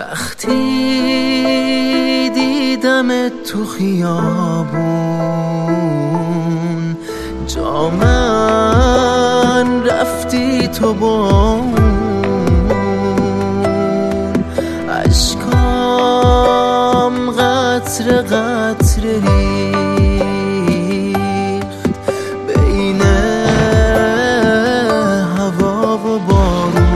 وقتی دیدم تو خیابون جا من رفتی تو بون اشکام قطره قطره ریخت بین هوا و بارون.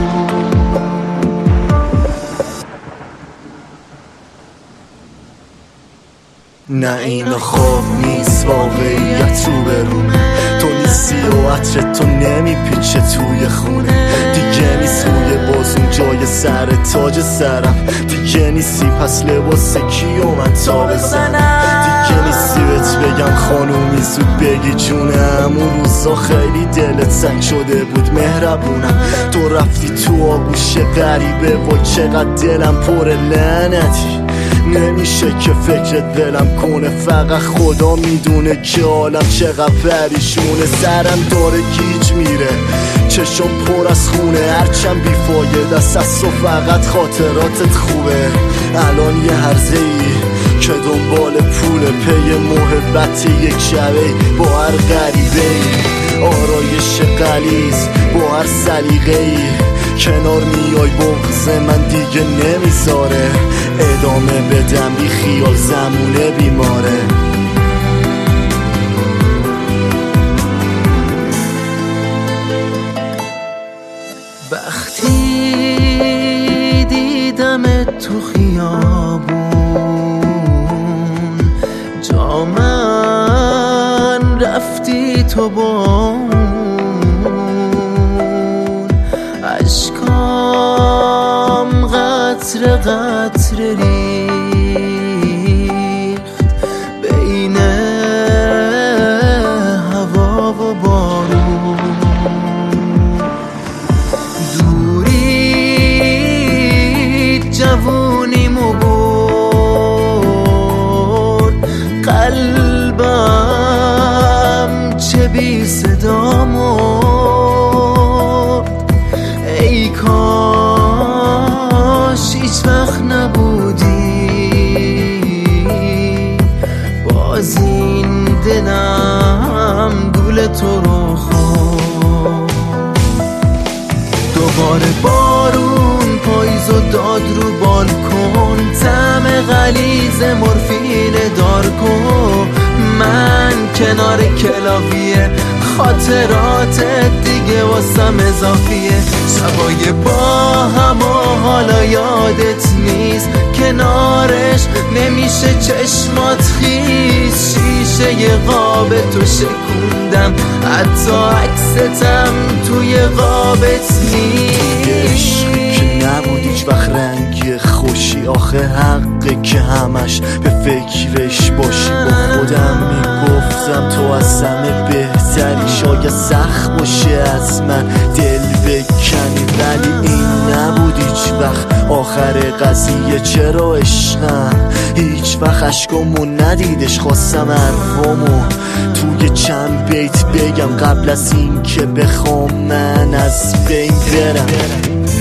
نه این خواب نیست واقعیت رو برونه، تو نیستی و عطر تو نمیپیچه توی خونه. دیگه نیست روی بازون جای سر تاج سرم، دیگه نیستی پس لباس کیو من تا بزنم. دیگه نیستی بهت بگم خانومی زود بگی جونم، اون روزا خیلی دلت تنگ شده بود مهربونم. تو رفتی تو آغوش غریبه و چقدر دلم پر لعنتی، نمیشه که فکرت ولم کنه، فقط خدا میدونه که عالم چقدر پریشونه. سرم داره گیج میره، چشم پر از خونه، هرچند بیفایده است از تو فقط خاطراتت خوبه. الان یه هرزه ای که دنبال پول پی محبت یک شبه با هر غریبه ای، آرایش غلیظ با هر سلیقه ای، کنار میای بغض من دیگه نمیذاره ادامه بدم، بی خیال زمونه بیماره. وقتی دیدم تو خیابون جا من رفتی تو بون اشکام قطره قطره ریخت بین هوا و بارون. دوری جوونیمو برد، قلبم چه بی صدا مرد. ای کاش هیچ وقت نبودی، باز این دلم گول تو رو خورد. دوباره بارون پاییز و داد رو بالکن، طعم غلیظ مورفین دار کن. من کنار کلاویه خاطراتت دیگه واسم اضافیه، شبای با هم و حالا یادت نیست، کنارش نمیشه چشمات خیز. شیشه قاب تو شکوندم، حتی عکستم توی قابت نیست. که نبود هیچ وقت رنگی خوشی، آخه حقه که همش به فکرش باشی. با خودم میگفتم تو از همه بهتری، شاید سخت باشه از من دل بکنی، ولی این نبود هیچ وقت آخر قضیه. چرا عشقم هیچ وقت عشقامو ندیدش، خواستم حرفامو توی چند بیت بگم قبل از این که بخوام من از بین برم.